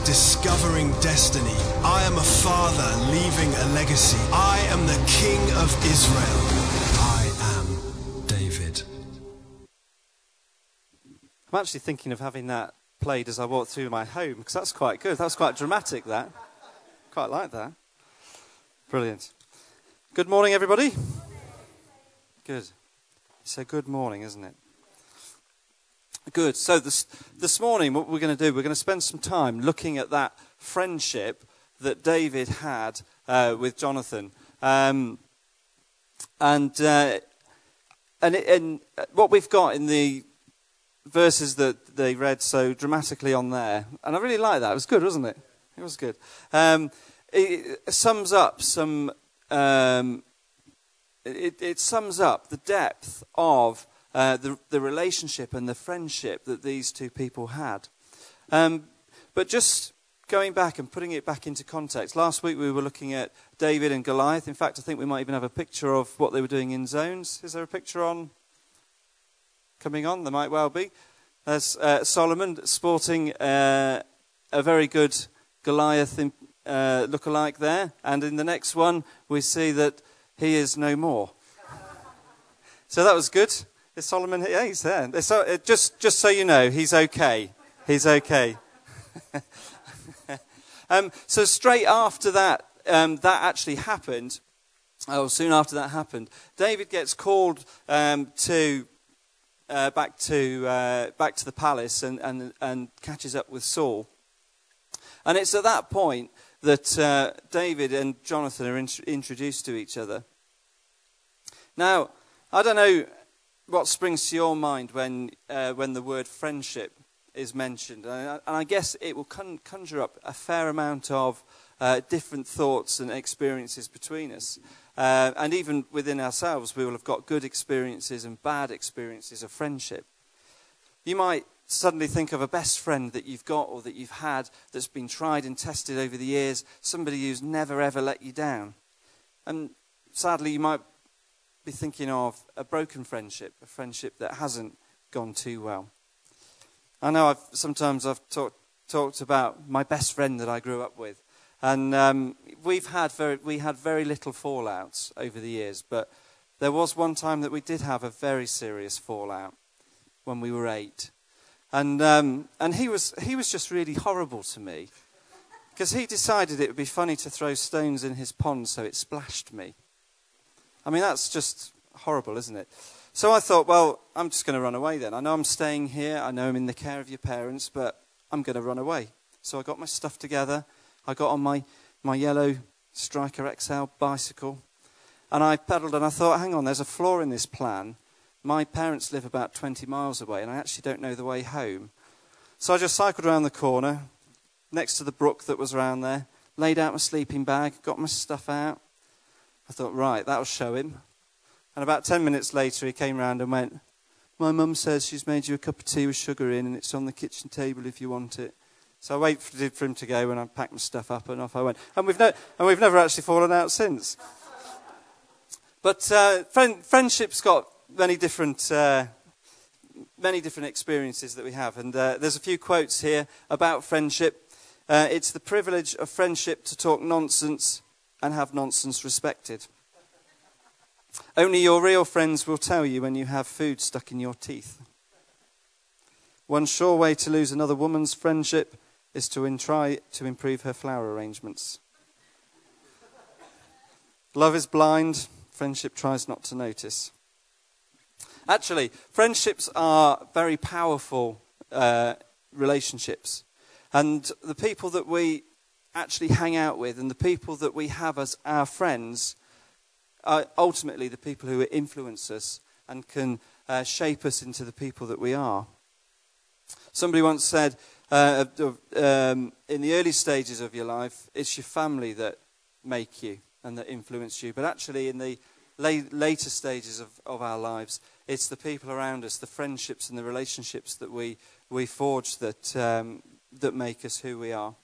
discovering destiny. I am a father leaving a legacy. I am the King of Israel. I am David. I'm actually thinking of having that played as I walk through my home, because that's quite good. That's quite dramatic, that. Quite like that. Brilliant. Good morning, everybody. Good. It's a good morning, isn't it? Good. So this morning, what we're going to do, we're going to spend some time looking at that friendship that David had with Jonathan. And what we've got in the verses that they read so dramatically on there, and I really like that. It was good, wasn't it? It was good. It sums up some. It sums up the depth of the relationship and the friendship that these two people had. But just going back and putting it back into context, last week we were looking at David and Goliath. In fact, I think we might even have a picture of what they were doing in zones. Is there a picture on? Coming on? There might well be. There's Solomon sporting a very good Goliath look-alike there. And in the next one, we see that he is no more. So that was good. Is Solomon here? Yeah, he's there. Just so you know, he's okay. He's okay. So straight after that, that actually happened. Soon after that happened, David gets called back to the palace and catches up with Saul. And it's at that point that David and Jonathan are introduced to each other. Now, I don't know what springs to your mind when the word friendship is mentioned. And I guess it will conjure up a fair amount of different thoughts and experiences between us. And even within ourselves, we will have got good experiences and bad experiences of friendship. You might suddenly think of a best friend that you've got or that you've had that's been tried and tested over the years, somebody who's never ever let you down. And sadly, you might be thinking of a broken friendship, a friendship that hasn't gone too well. I know I've talked about my best friend that I grew up with, and we had very little fallouts over the years, but there was one time that we did have a very serious fallout when we were 8. And he was just really horrible to me, because he decided it would be funny to throw stones in his pond so it splashed me. I mean, that's just horrible, isn't it? So I thought, well, I'm just going to run away then. I know I'm staying here. I know I'm in the care of your parents, but I'm going to run away. So I got my stuff together. I got on my yellow Striker XL bicycle, and I pedalled, and I thought, hang on, there's a flaw in this plan. My parents live about 20 miles away, and I actually don't know the way home. So I just cycled around the corner, next to the brook that was around there, laid out my sleeping bag, got my stuff out. I thought, right, that'll show him. And about 10 minutes later, he came round and went, my mum says she's made you a cup of tea with sugar in, and it's on the kitchen table if you want it. So I waited for him to go, and I packed my stuff up, and off I went. And we've never actually fallen out since. But friendship's got many different experiences that we have. And there's a few quotes here about friendship. It's the privilege of friendship to talk nonsense and have nonsense respected. Only your real friends will tell you when you have food stuck in your teeth. One sure way to lose another woman's friendship is to try to improve her flower arrangements. Love is blind, friendship tries not to notice. Actually, friendships are very powerful relationships. And the people that we actually hang out with and the people that we have as our friends are ultimately the people who influence us and can shape us into the people that we are. Somebody once said, in the early stages of your life, it's your family that make you and that influence you. But actually, in the later stages of our lives, it's the people around us, the friendships and the relationships that we forge that make us who we are.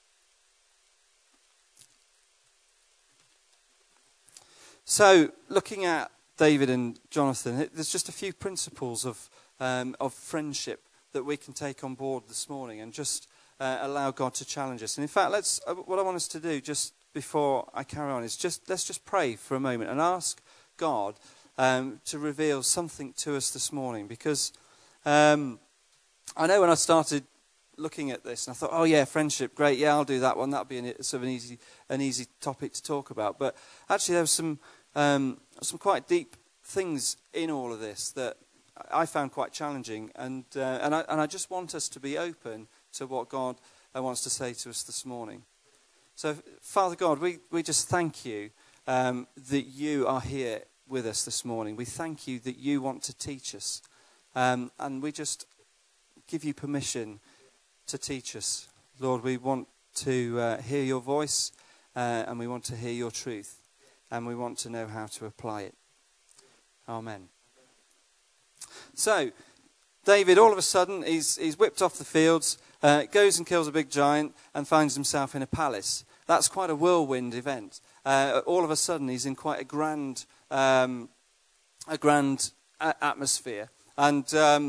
So, looking at David and Jonathan, there's just a few principles of friendship that we can take on board this morning and just allow God to challenge us. And in fact, what I want us to do just before I carry on is let's just pray for a moment and ask God to reveal something to us this morning. Because I know when I started looking at this, and I thought, oh yeah, friendship, great, yeah, I'll do that one. That'll be an easy topic to talk about. But actually, there was some quite deep things in all of this that I found quite challenging, and I just want us to be open to what God wants to say to us this morning. So, Father God, we just thank you that you are here with us this morning. We thank you that you want to teach us, and we just give you permission to teach us. Lord, we want to hear your voice, and we want to hear your truth, and we want to know how to apply it. Amen. So, David, all of a sudden, he's whipped off the fields, goes and kills a big giant, and finds himself in a palace. That's quite a whirlwind event. All of a sudden, he's in quite a grand atmosphere, and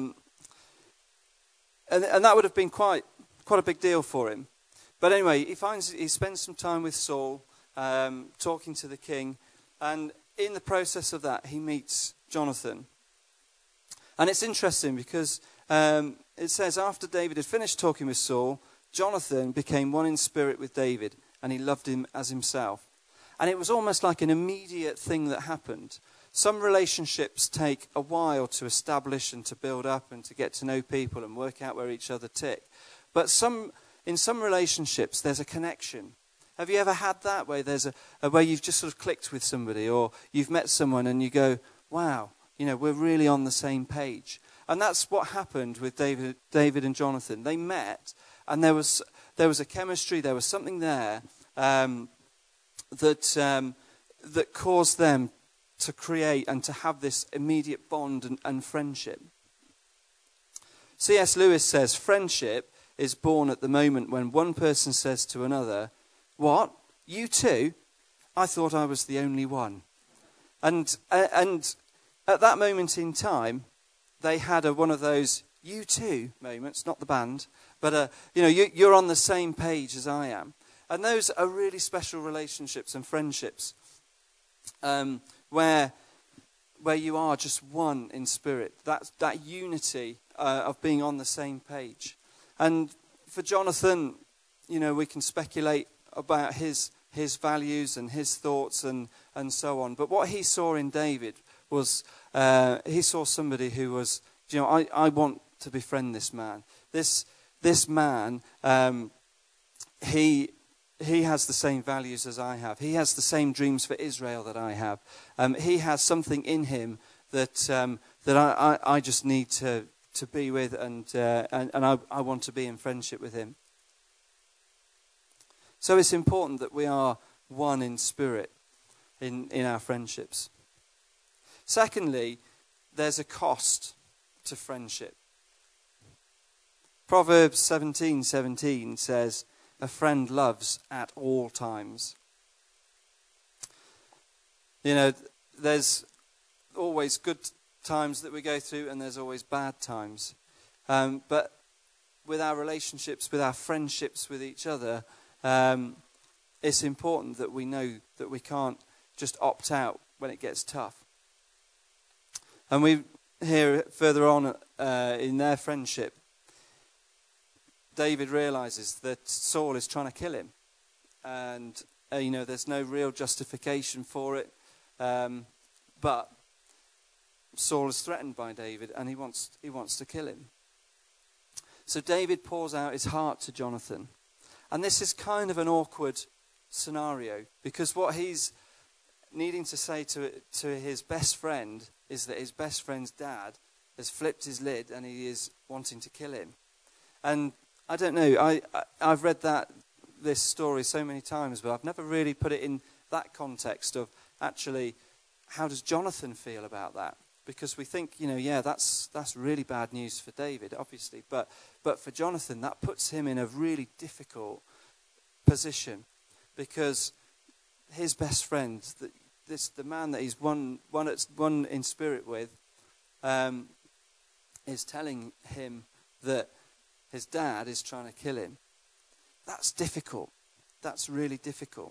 that would have been quite a big deal for him. But anyway, he spends some time with Saul, talking to the king, and in the process of that, he meets Jonathan. And it's interesting because it says, after David had finished talking with Saul, Jonathan became one in spirit with David, and he loved him as himself. And it was almost like an immediate thing that happened. Some relationships take a while to establish and to build up and to get to know people and work out where each other tick. But in some relationships, there's a connection. Have you ever had that, where there's where you've just sort of clicked with somebody, or you've met someone and you go, wow, we're really on the same page? And that's what happened with David and Jonathan. They met, and there was a chemistry, there was something there that caused them to create and to have this immediate bond and friendship. C.S. Lewis says, friendship is born at the moment when one person says to another, what? You too? I thought I was the only one. And at that moment in time, they had one of those you too moments, not the band, but you're on the same page as I am. And those are really special relationships and friendships, where you are just one in spirit. That unity of being on the same page. And for Jonathan, we can speculate about his values and his thoughts and so on. But what he saw in David was he saw somebody who was, I want to befriend this man. This man, he has the same values as I have. He has the same dreams for Israel that I have. He has something in him that I just need to be with, and I want to be in friendship with him. So it's important that we are one in spirit in our friendships. Secondly, there's a cost to friendship. Proverbs 17:17 says, a friend loves at all times. There's always good times that we go through, and there's always bad times. But with our relationships, with our friendships with each other, it's important that we know that we can't just opt out when it gets tough. And we hear further on in their friendship, David realizes that Saul is trying to kill him. And, there's no real justification for it. But Saul is threatened by David, and he wants to kill him. So David pours out his heart to Jonathan. And this is kind of an awkward scenario, because what he's needing to say to his best friend is that his best friend's dad has flipped his lid and he is wanting to kill him. And I don't know, I've read this story so many times, but I've never really put it in that context of actually, how does Jonathan feel about that? Because we think, that's really bad news for David, obviously. But for Jonathan, that puts him in a really difficult position, because his best friend, the man that he's one in spirit with, is telling him that his dad is trying to kill him. That's difficult. That's really difficult.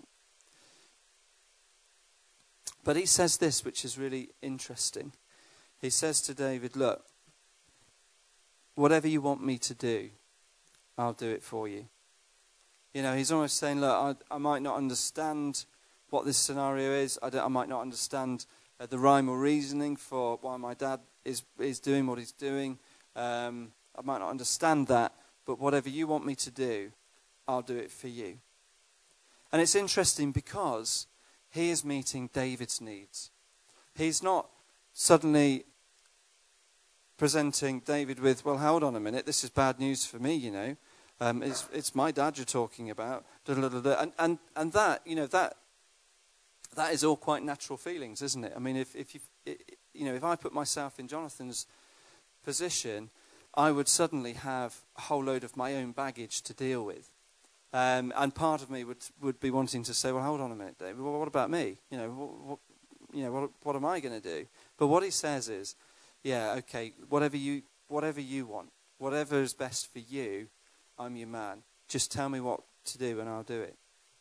But he says this, which is really interesting. He says to David, look, whatever you want me to do, I'll do it for you. You know, he's almost saying, look, I might not understand what this scenario is. I might not understand the rhyme or reasoning for why my dad is doing what he's doing. I might not understand that, but whatever you want me to do, I'll do it for you. And it's interesting because he is meeting David's needs. He's not suddenly presenting David with, well, hold on a minute, this is bad news for me, you know. It's my dad you're talking about. And that, you know, that is all quite natural feelings, isn't it? I mean, if I put myself in Jonathan's position, I would suddenly have a whole load of my own baggage to deal with. And part of me would be wanting to say, well, hold on a minute, David, well, what about me? You know, what am I going to do? But what he says is, yeah, okay, whatever you want, whatever is best for you, I'm your man. Just tell me what to do and I'll do it.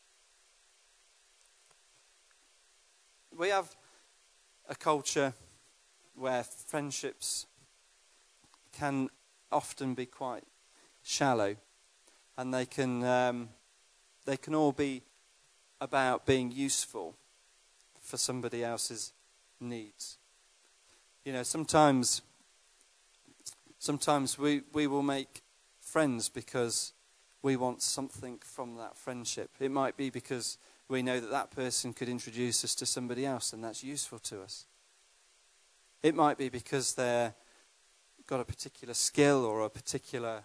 We have a culture where friendships can often be quite shallow, and they can all be about being useful for somebody else's needs. You know, sometimes we will make friends because we want something from that friendship. It might be because we know that person could introduce us to somebody else and that's useful to us. It might be because they've got a particular skill or a particular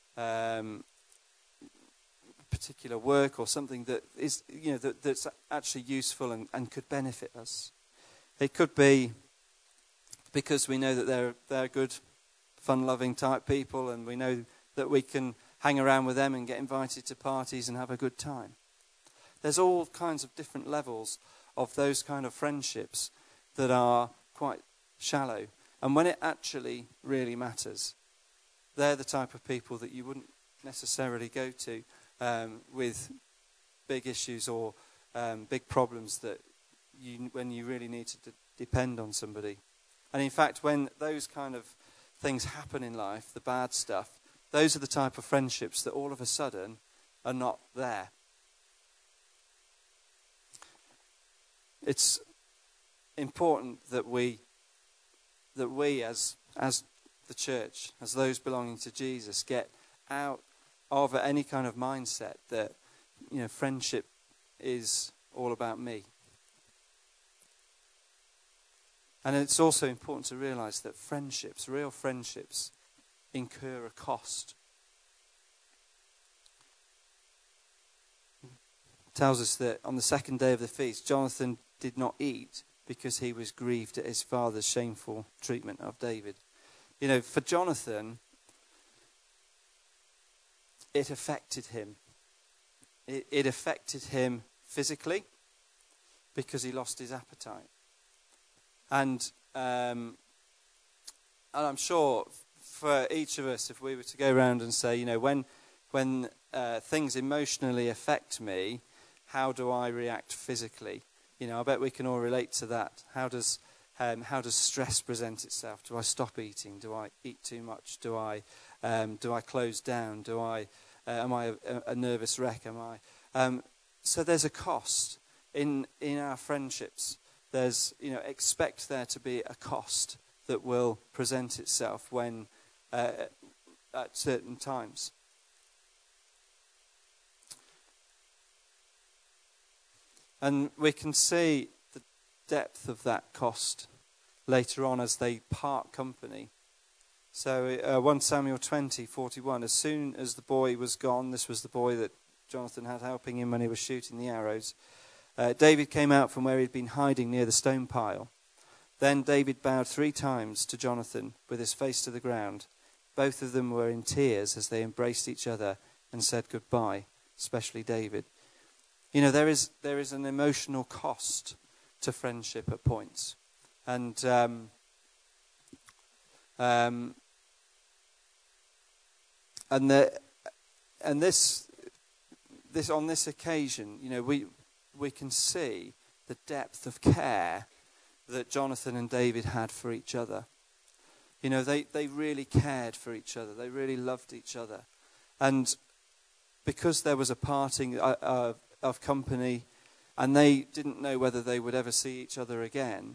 work or something that is, you know, that's actually useful and could benefit us. It could be because we know that they're good, fun-loving type people, and we know that we can hang around with them and get invited to parties and have a good time. There's all kinds of different levels of those kind of friendships that are quite shallow. And when it actually really matters, they're the type of people that you wouldn't necessarily go to with big issues or big problems that when you really need to depend on somebody. And in fact, when those kind of things happen in life, the bad stuff, those are the type of friendships that all of a sudden are not there. It's important that we as the church, as those belonging to Jesus, get out of any kind of mindset that, you know, friendship is all about me. And it's also important to realize that friendships, real friendships, incur a cost. It tells us that on the second day of the feast, Jonathan did not eat because he was grieved at his father's shameful treatment of David. You know, for Jonathan, it affected him. It affected him physically because he lost his appetite. And I'm sure for each of us, if we were to go around and say, you know, when things emotionally affect me, how do I react physically? You know, I bet we can all relate to that. How does stress present itself? Do I stop eating? Do I eat too much? Do I close down? Am I a nervous wreck? So there's a cost in our friendships. There's, you know, expect there to be a cost that will present itself when at certain times. And we can see the depth of that cost later on as they part company. So 1 Samuel 20:41, as soon as the boy was gone, this was the boy that Jonathan had helping him when he was shooting the arrows, David came out from where he'd been hiding near the stone pile. Then David bowed 3 times to Jonathan with his face to the ground. Both of them were in tears as they embraced each other and said goodbye, especially David. You know, there is an emotional cost to friendship at points. And this on this occasion, we can see the depth of care that Jonathan and David had for each other. They really cared for each other. They really loved each other. And because there was a parting of company, and they didn't know whether they would ever see each other again,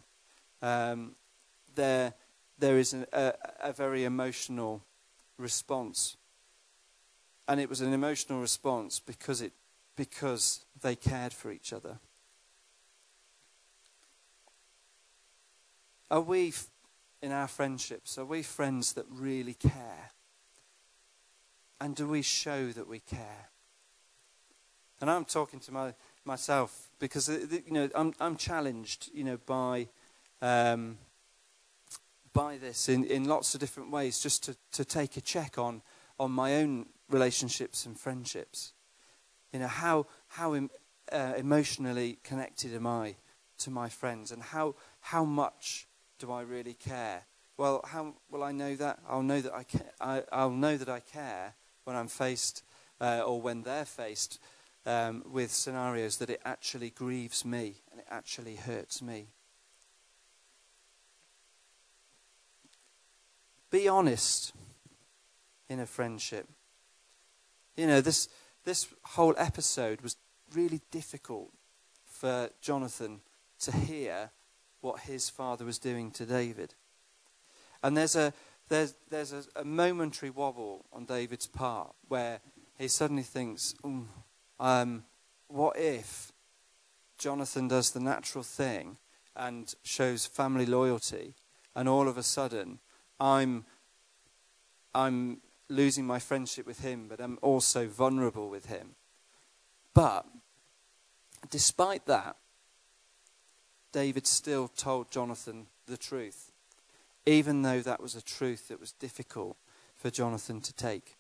there is a very emotional response. And it was an emotional response because they cared for each other. Are we, in our friendships, are we friends that really care? And do we show that we care? And I'm talking to myself because I'm challenged, by this in lots of different ways, just to take a check on my own relationships and friendships. How emotionally connected am I to my friends, and how much do I really care? Well, how will I know that? I'll know that I care. I'll know that I care when I'm faced, or when they're faced with scenarios that it actually grieves me and it actually hurts me. Be honest in a friendship. This whole episode was really difficult for Jonathan to hear what his father was doing to David. And there's a momentary wobble on David's part where he suddenly thinks, what if Jonathan does the natural thing and shows family loyalty, and all of a sudden I'm losing my friendship with him, but I'm also vulnerable with him. But despite that, David still told Jonathan the truth, even though that was a truth that was difficult for Jonathan to take.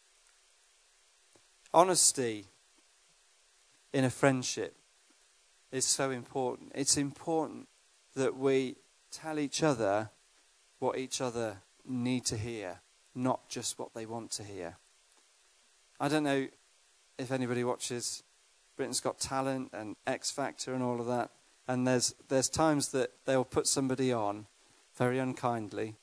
Honesty in a friendship is so important. It's important that we tell each other what each other need to hear, not just what they want to hear. I don't know if anybody watches Britain's Got Talent and X Factor and all of that. And there's times that they'll put somebody on very unkindly.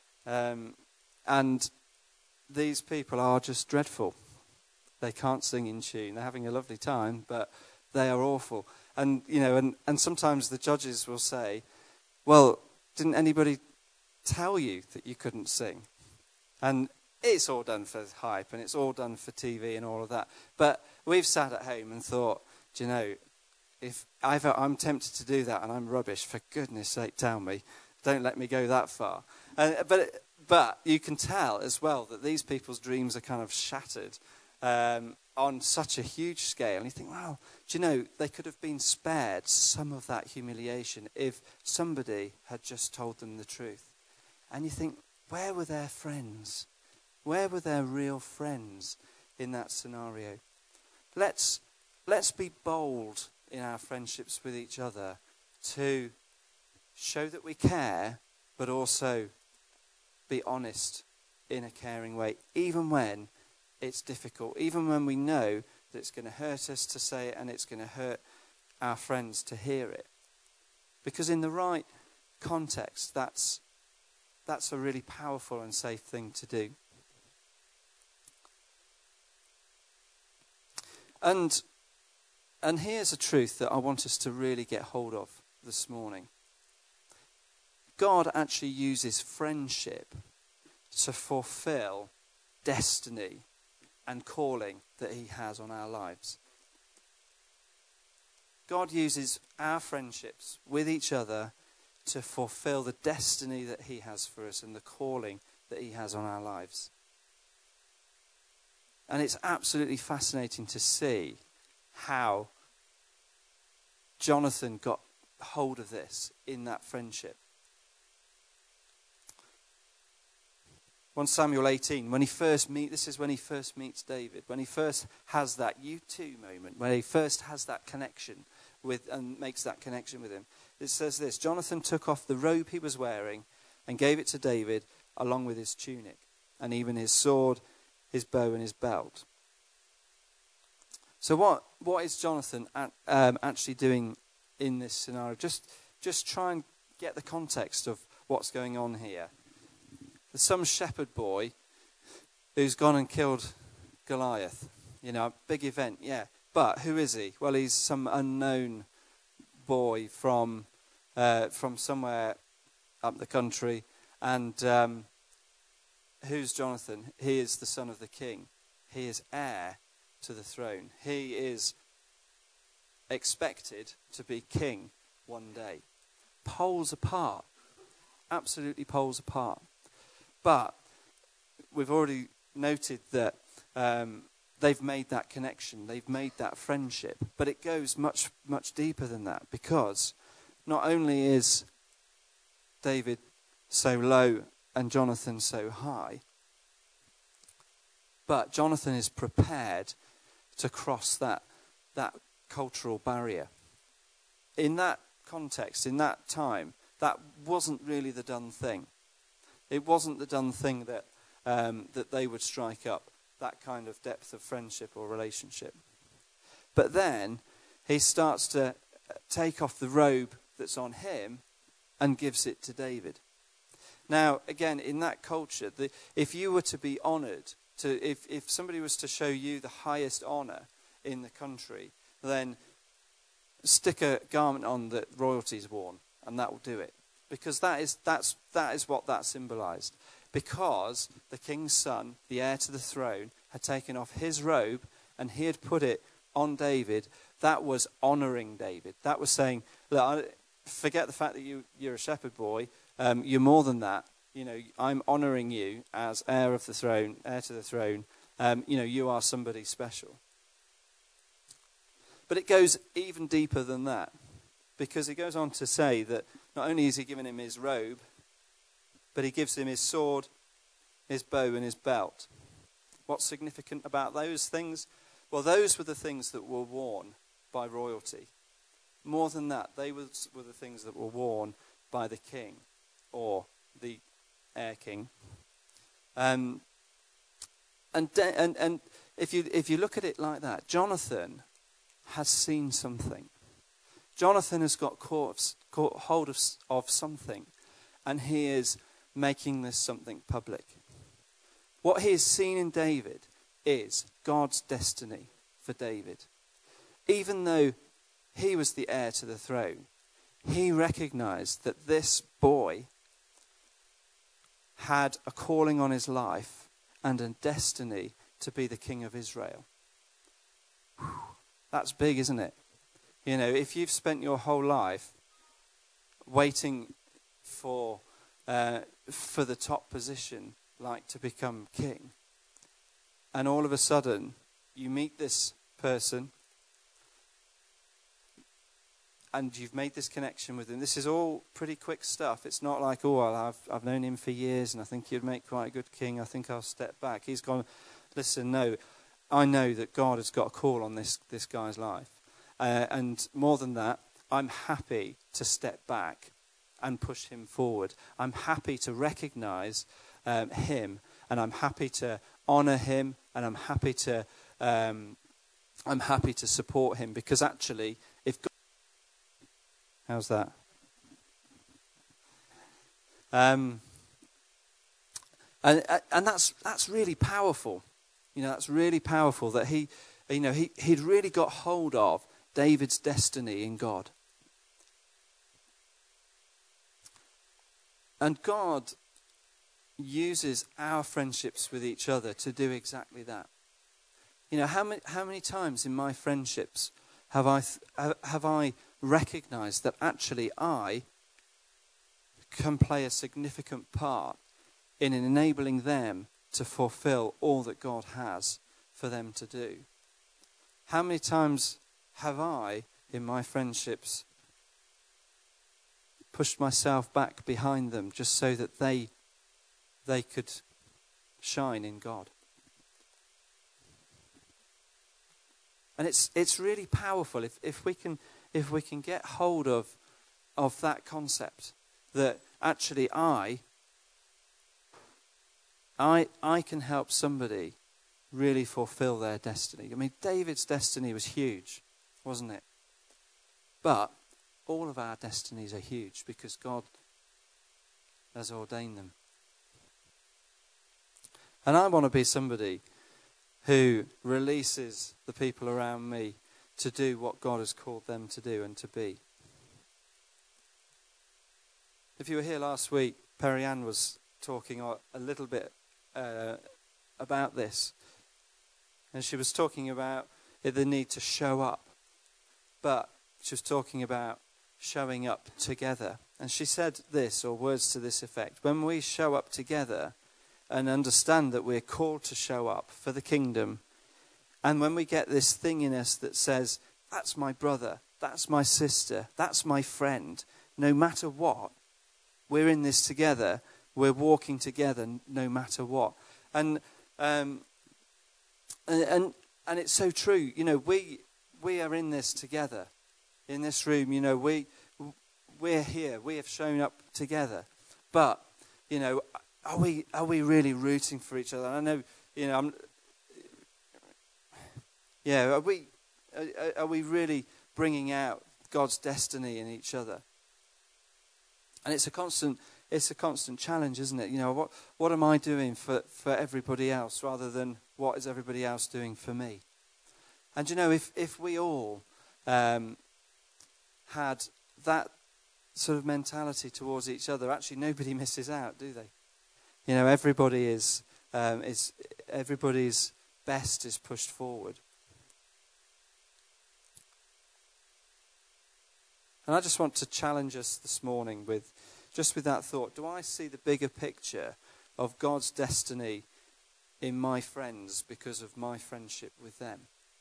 And these people are just dreadful. They can't sing in tune. They're having a lovely time, but they are awful. And, and sometimes the judges will say, well, didn't anybody tell you that you couldn't sing? And it's all done for hype, and it's all done for TV and all of that. But we've sat at home and thought, if I'm tempted to do that and I'm rubbish, for goodness sake, tell me. Don't let me go that far. But you can tell as well that these people's dreams are kind of shattered on such a huge scale. And you think, wow, they could have been spared some of that humiliation if somebody had just told them the truth. And you think, where were their friends? Where were their real friends in that scenario? Let's be bold in our friendships with each other to show that we care, but also be honest in a caring way, even when it's difficult, even when we know that it's going to hurt us to say it and it's going to hurt our friends to hear it. Because in the right context, that's a really powerful and safe thing to do. And here's a truth that I want us to really get hold of this morning. God actually uses friendship to fulfill destiny and calling that he has on our lives. God uses our friendships with each other to fulfill the destiny that he has for us and the calling that he has on our lives. And it's absolutely fascinating to see how Jonathan got hold of this in that friendship. 1 Samuel 18, this is when he first meets David, when he first has that you too moment, when he first has that connection with and makes that connection with him. It says this: Jonathan took off the robe he was wearing and gave it to David along with his tunic and even his sword, his bow and his belt. So what is Jonathan actually doing in this scenario? Just try and get the context of what's going on here. There's some shepherd boy who's gone and killed Goliath. A big event, yeah. But who is he? Well, he's some unknown boy from somewhere up the country. And who's Jonathan? He is the son of the king. He is heir to the throne. He is expected to be king one day. Poles apart. Absolutely poles apart. But we've already noted that they've made that connection. They've made that friendship. But it goes much, much deeper than that, because not only is David so low and Jonathan so high, but Jonathan is prepared to cross that cultural barrier. In that context, in that time, that wasn't really the done thing. It wasn't the done thing that they would strike up that kind of depth of friendship or relationship. But then he starts to take off the robe that's on him and gives it to David. Now, again, in that culture, if you were to be honoured, if somebody was to show you the highest honour in the country, then stick a garment on that royalty's worn, and that will do it. Because that is what that symbolised. Because the king's son, the heir to the throne, had taken off his robe and he had put it on David, that was honouring David. That was saying, look, forget the fact that you're a shepherd boy. You're more than that. I'm honouring you as heir to the throne. You are somebody special. But it goes even deeper than that, because he goes on to say that not only is he giving him his robe, but he gives him his sword, his bow, and his belt. What's significant about those things? Well, those were the things that were worn by royalty. More than that, they were the things that were worn by the king or the heir king. And if you look at it like that, Jonathan has seen something. Jonathan has got caught hold of something, and he is making this something public. What he has seen in David is God's destiny for David. Even though he was the heir to the throne, he recognized that this boy had a calling on his life and a destiny to be the king of Israel. Whew, that's big, isn't it? If you've spent your whole life waiting for the top position, like to become king, and all of a sudden you meet this person and you've made this connection with him. This is all pretty quick stuff. It's not like, I've known him for years and I think he'd make quite a good king. I think I'll step back. He's gone, listen, no, I know that God has got a call on this guy's life. And more than that, I'm happy to step back and push him forward. I'm happy to recognize him, and I'm happy to honor him, and I'm happy to support him, because actually, if God, how's that? And that's really powerful. That's really powerful that he'd really got hold of David's destiny in God. And God uses our friendships with each other to do exactly that. How many times in my friendships have I recognized that actually I can play a significant part in enabling them to fulfill all that God has for them to do? How many times have I, in my friendships, pushed myself back behind them just so that they could shine in God? And it's really powerful if we can get hold of that concept, that actually I can help somebody really fulfill their destiny. I mean, David's destiny was huge, wasn't it? But all of our destinies are huge because God has ordained them. And I want to be somebody who releases the people around me to do what God has called them to do and to be. If you were here last week, Perry Ann was talking a little bit about this. And she was talking about the need to show up. But she was talking about showing up together. And she said this, or words to this effect: when we show up together and understand that we're called to show up for the kingdom, and when we get this thing in us that says, that's my brother, that's my sister, that's my friend, no matter what, we're in this together, we're walking together no matter what. And it's so true. You know, we are in this together. In this room, you know, we're here. We have shown up together. But, you know, are we really rooting for each other? I know, you know, are we really bringing out God's destiny in each other? And it's a constant challenge, isn't it? You know, what am I doing for everybody else rather than what is everybody else doing for me? And you know, if we all had that sort of mentality towards each other, actually nobody misses out, do they? You know, everybody is everybody's best is pushed forward. And I just want to challenge us this morning with that thought. Do I see the bigger picture of God's destiny in my friends because of my friendship with them?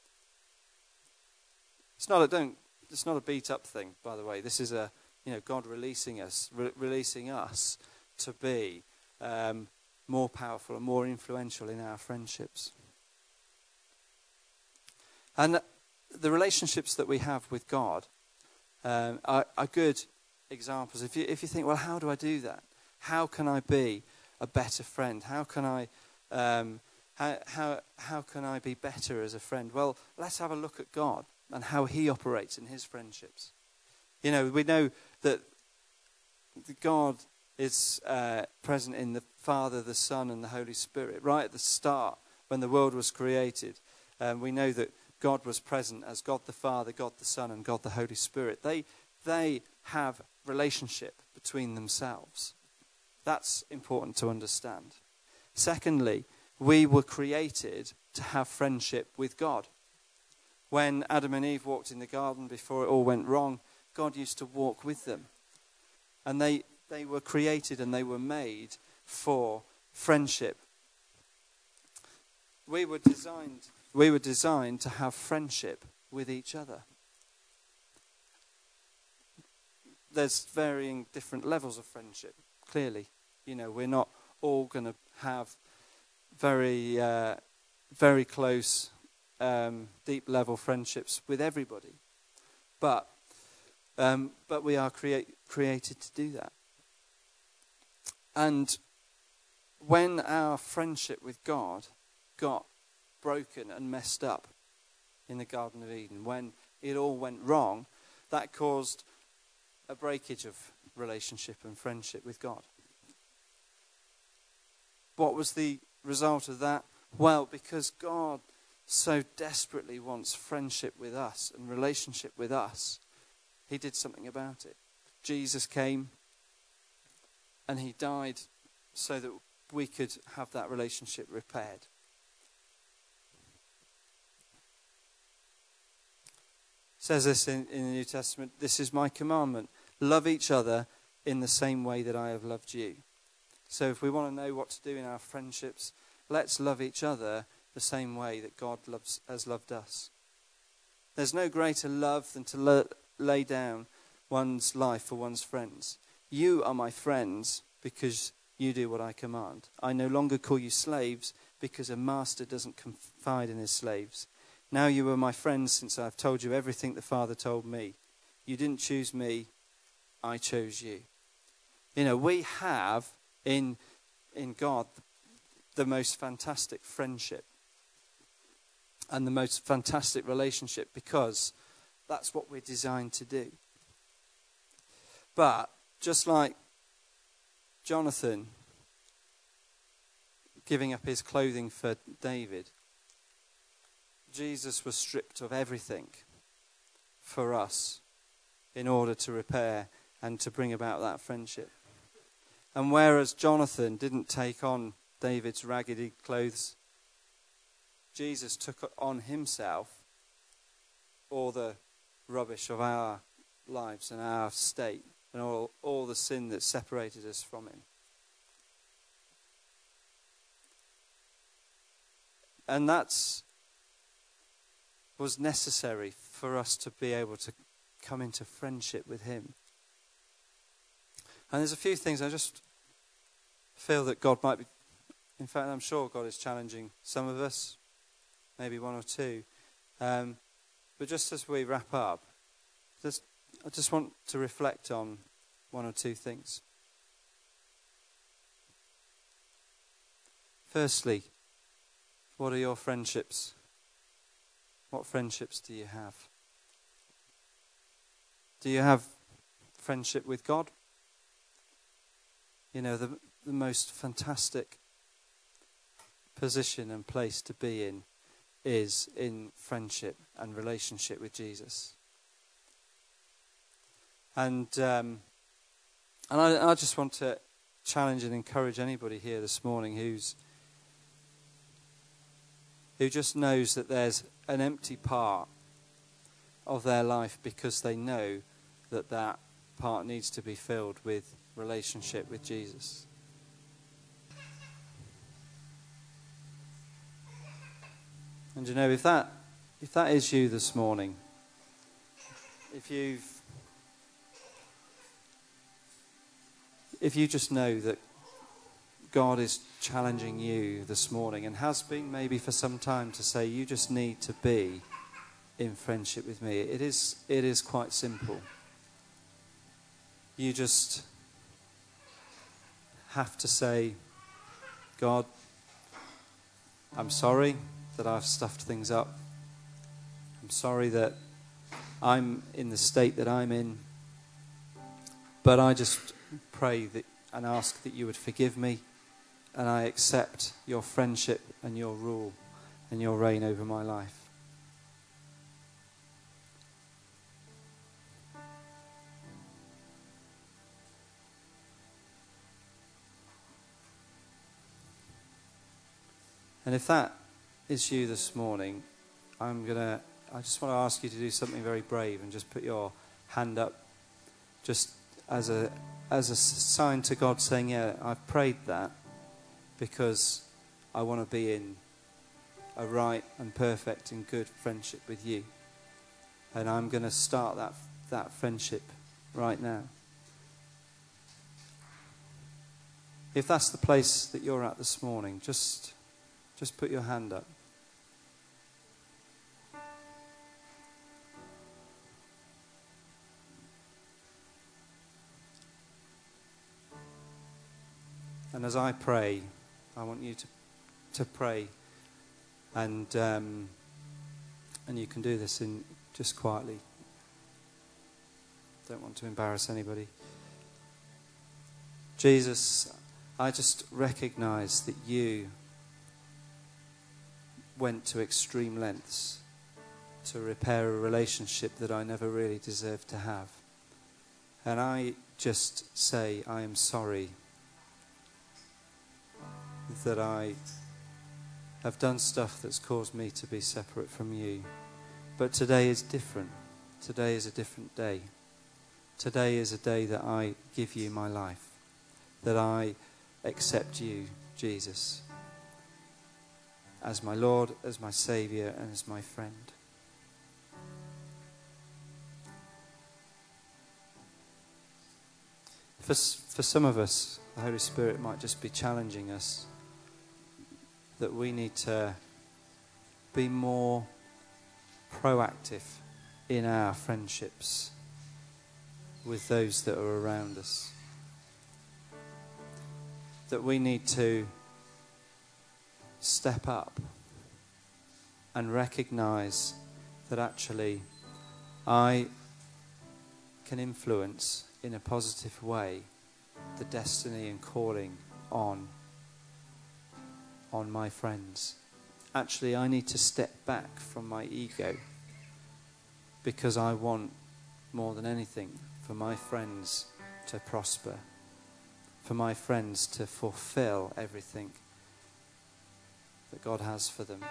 It's not a beat up thing, by the way. This is God releasing us to be more powerful and more influential in our friendships. And the relationships that we have with God are good examples. If you think, well, how do I do that? How can I be a better friend? How can I how can I be better as a friend? Well, let's have a look at God and how he operates in his friendships. You know, we know that God is present in the Father, the Son, and the Holy Spirit. Right at the start, when the world was created, we know that God was present as God the Father, God the Son, and God the Holy Spirit. They have relationship between themselves. That's important to understand. Secondly, we were created to have friendship with God. When Adam and Eve walked in the garden before it all went wrong, God used to walk with them. And they were created and they were made for friendship. We were designed to have friendship with each other. There's varying different levels of friendship, clearly. You know, we're not all going to have very, very close, deep level friendships with everybody. But we are created to do that. And when our friendship with God got broken and messed up in the Garden of Eden, when it all went wrong, that caused a breakage of relationship and friendship with God. What was the result of that? Well, because God so desperately wants friendship with us and relationship with us, he did something about it. Jesus came and he died so that we could have that relationship repaired. It says this in the New Testament: this is my commandment, love each other in the same way that I have loved you. So if we want to know what to do in our friendships, let's love each other the same way that God has loved us. There's no greater love than to lay down one's life for one's friends. You are my friends because you do what I command. I no longer call you slaves because a master doesn't confide in his slaves. Now you are my friends since I have told you everything the Father told me. You didn't choose me, I chose you. You know, we have in God the most fantastic friendship. and the most fantastic relationship, because that's what we're designed to do. But just like Jonathan giving up his clothing for David, Jesus was stripped of everything for us in order to repair and to bring about that friendship. And whereas Jonathan didn't take on David's raggedy clothes, Jesus took on himself all the rubbish of our lives and our state and all the sin that separated us from him. And that was necessary for us to be able to come into friendship with him. And there's a few things I just feel that God might be, in fact, I'm sure God is challenging some of us, maybe one or two. But just as we wrap up, I just want to reflect on one or two things. Firstly, what are your friendships? What friendships do you have? Do you have friendship with God? You know, the most fantastic position and place to be in is in friendship and relationship with Jesus. And I just want to challenge and encourage anybody here this morning who just knows that there's an empty part of their life because they know that that part needs to be filled with relationship with Jesus. And you know, if that is you this morning, if you just know that God is challenging you this morning, and has been maybe for some time, to say you just need to be in friendship with me, it is quite simple. You just have to say, God, I'm sorry that I've stuffed things up. I'm sorry that I'm in the state that I'm in. But I just pray that and ask that you would forgive me, and I accept your friendship and your rule and your reign over my life. And if that is you this morning, I just want to ask you to do something very brave and just put your hand up, just as a sign to God, saying, yeah, I've prayed that because I want to be in a right and perfect and good friendship with you. And I'm going to start that friendship right now. If that's the place that you're at this morning, just put your hand up. And as I pray, I want you to pray, and you can do this in just quietly. Don't want to embarrass anybody. Jesus, I just recognize that you went to extreme lengths to repair a relationship that I never really deserved to have. And I just say I am sorry that I have done stuff that's caused me to be separate from you. But today is different. Today is a different day. Today is a day that I give you my life, that I accept you, Jesus, as my Lord, as my Saviour, and as my friend. For some of us, the Holy Spirit might just be challenging us that we need to be more proactive in our friendships with those that are around us. That we need to step up and recognize that actually I can influence in a positive way the destiny and calling on my friends. Actually, I need to step back from my ego, because I want more than anything for my friends to prosper, for my friends to fulfill everything that God has for them.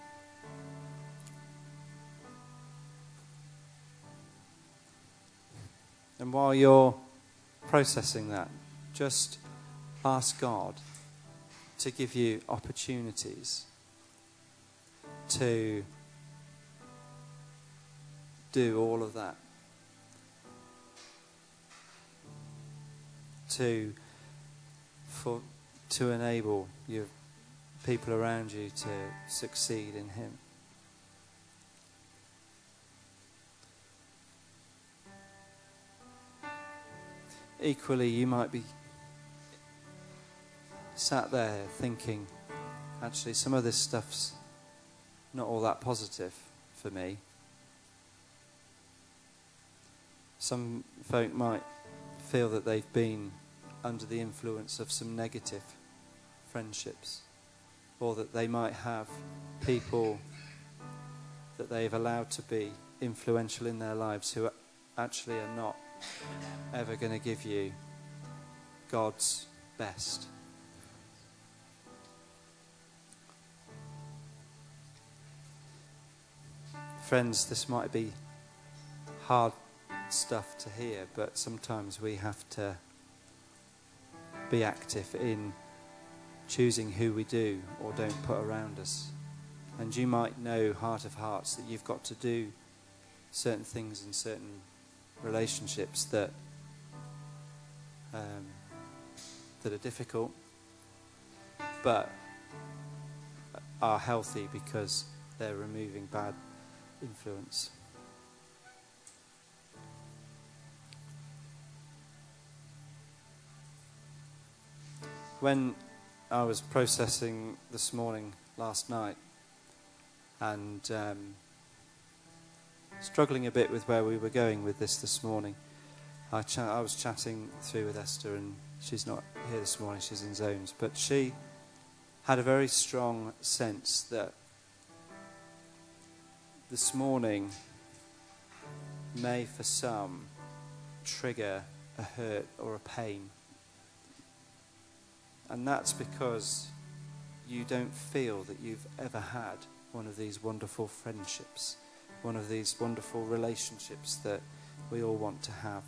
And while you're processing that, just ask God to give you opportunities to do all of that. To enable your people around you to succeed in Him. Equally, you might be sat there thinking, actually, some of this stuff's not all that positive for me. Some folk might feel that they've been under the influence of some negative friendships, or that they might have people that they've allowed to be influential in their lives who actually are not ever going to give you God's best. Friends, this might be hard stuff to hear, but sometimes we have to be active in choosing who we do or don't put around us. And you might know, heart of hearts, that you've got to do certain things in certain relationships that are difficult, but are healthy because they're removing bad influence. When I was processing this morning, last night, and struggling a bit with where we were going with this morning, I was chatting through with Esther, and she's not here this morning, she's in Zones, but she had a very strong sense that this morning may, for some, trigger a hurt or a pain. And that's because you don't feel that you've ever had one of these wonderful friendships, one of these wonderful relationships that we all want to have.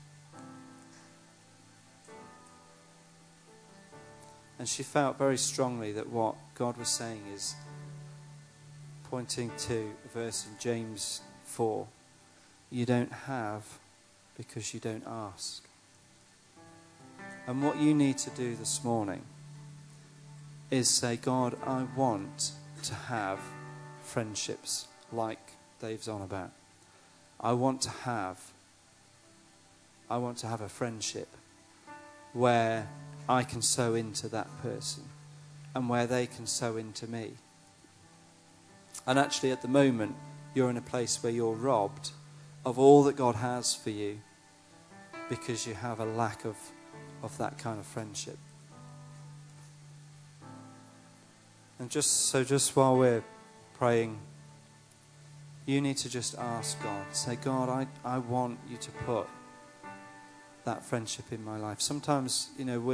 And she felt very strongly that what God was saying is, pointing to a verse in James 4, you don't have because you don't ask. And what you need to do this morning is say, God, I want to have friendships like Dave's on about. I want to have a friendship where I can sow into that person and where they can sow into me. And actually at the moment, you're in a place where you're robbed of all that God has for you because you have a lack of that kind of friendship. And just while we're praying, you need to just ask God. Say, God, I want you to put that friendship in my life. Sometimes,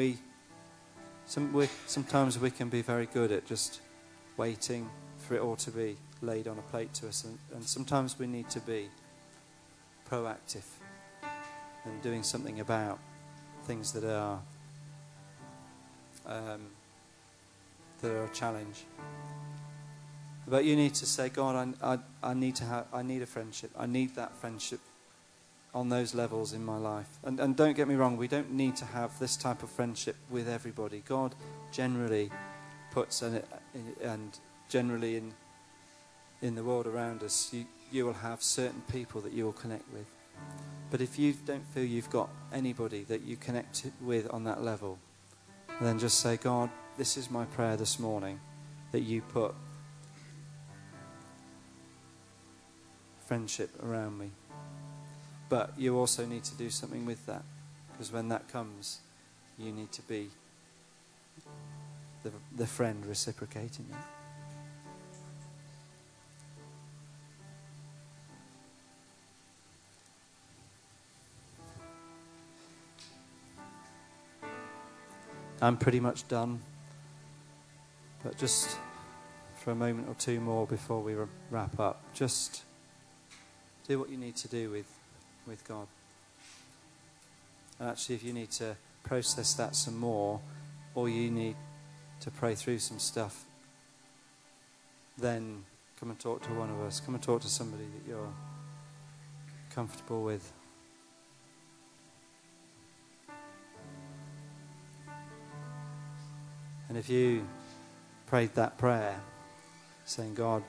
sometimes we can be very good at just waiting for it all to be laid on a plate to us. And sometimes we need to be proactive and doing something about things that are a challenge. But you need to say, God, I need a friendship. I need that friendship on those levels in my life. And don't get me wrong, we don't need to have this type of friendship with everybody. God generally puts and generally in the world around us, you will have certain people that you will connect with. But if you don't feel you've got anybody that you connect with on that level, then just say, God, this is my prayer this morning, that you put friendship around me. But you also need to do something with that, because when that comes, you need to be the friend reciprocating it. I'm pretty much done, but just for a moment or two more before we wrap up, just do what you need to do with God. And actually, if you need to process that some more, or you need to pray through some stuff, then come and talk to one of us. Come and talk to somebody that you're comfortable with. And if you prayed that prayer, saying, God,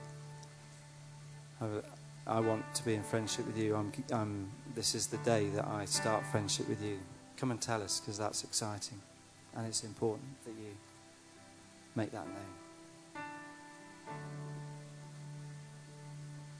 I want to be in friendship with you. This is the day that I start friendship with you. Come and tell us, because that's exciting. And it's important that you make that known.